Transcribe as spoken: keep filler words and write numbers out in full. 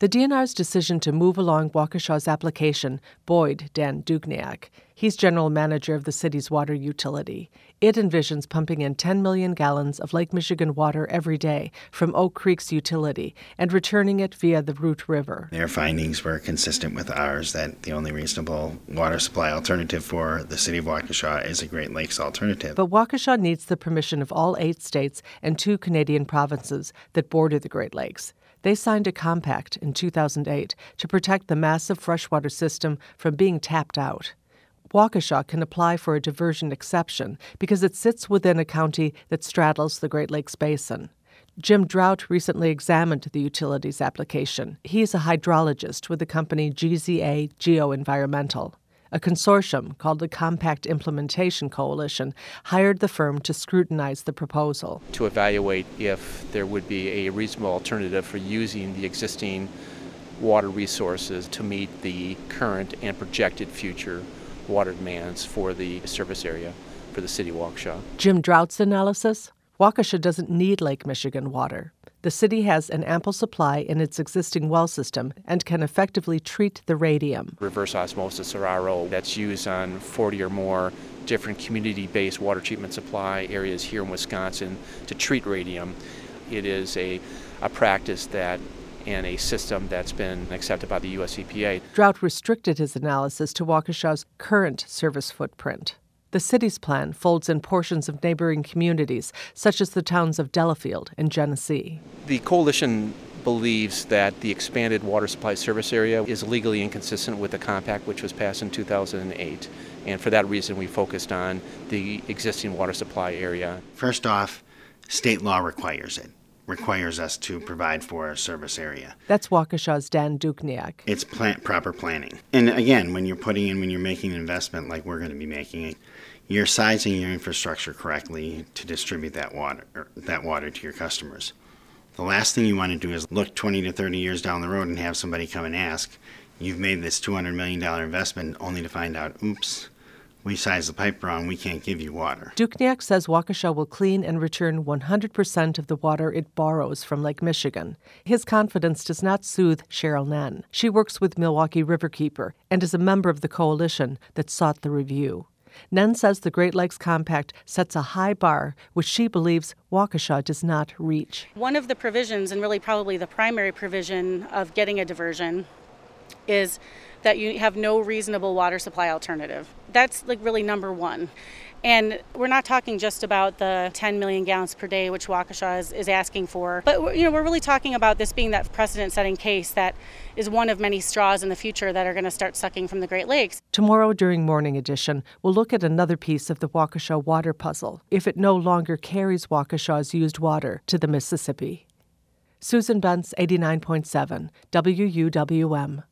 The D N R's decision to move along Waukesha's application buoyed Dan Dukniak. He's general manager of the city's water utility. It envisions pumping in ten million gallons of Lake Michigan water every day from Oak Creek's utility and returning it via the Root River. Their findings were consistent with ours that the only reasonable water supply alternative for the city of Waukesha is a Great Lakes alternative. But Waukesha needs the permission of all eight states and two Canadian provinces that border the Great Lakes. They signed a compact in two thousand eight to protect the massive freshwater system from being tapped out. Waukesha can apply for a diversion exception because it sits within a county that straddles the Great Lakes Basin. Jim Drought recently examined the utility's application. He's a hydrologist with the company G Z A Geoenvironmental. A consortium called the Compact Implementation Coalition hired the firm to scrutinize the proposal. To evaluate if there would be a reasonable alternative for using the existing water resources to meet the current and projected future water demands for the service area for the city of Waukesha. Jim Drout's analysis? Waukesha doesn't need Lake Michigan water. The city has an ample supply in its existing well system and can effectively treat the radium. Reverse osmosis, or R O, that's used on forty or more different community-based water treatment supply areas here in Wisconsin to treat radium. It is a, a practice that and a system that's been accepted by the U S E P A. Drought restricted his analysis to Waukesha's current service footprint. The city's plan folds in portions of neighboring communities, such as the towns of Delafield and Genesee. The coalition believes that the expanded water supply service area is legally inconsistent with the compact which was passed in two thousand eight. And for that reason, we focused on the existing water supply area. First off, state law requires it. requires us to provide for a service area. That's Waukesha's Dan Dukniak. It's plant proper planning. And again, when you're putting in, when you're making an investment like we're going to be making, you're sizing your infrastructure correctly to distribute that water, that water to your customers. The last thing you want to do is look twenty to thirty years down the road and have somebody come and ask, you've made this two hundred million dollars investment only to find out, oops, we sized the pipe wrong, we can't give you water. Dukniak says Waukesha will clean and return one hundred percent of the water it borrows from Lake Michigan. His confidence does not soothe Cheryl Nenn. She works with Milwaukee Riverkeeper and is a member of the coalition that sought the review. Nenn says the Great Lakes Compact sets a high bar which she believes Waukesha does not reach. One of the provisions, and really probably the primary provision of getting a diversion, is that you have no reasonable water supply alternative. That's like really number one. And we're not talking just about the ten million gallons per day, which Waukesha is, is asking for. But you know, we're really talking about this being that precedent-setting case that is one of many straws in the future that are going to start sucking from the Great Lakes. Tomorrow during Morning Edition, we'll look at another piece of the Waukesha water puzzle, if it no longer carries Waukesha's used water to the Mississippi. Susan Bentz, eighty-nine point seven, W U W M.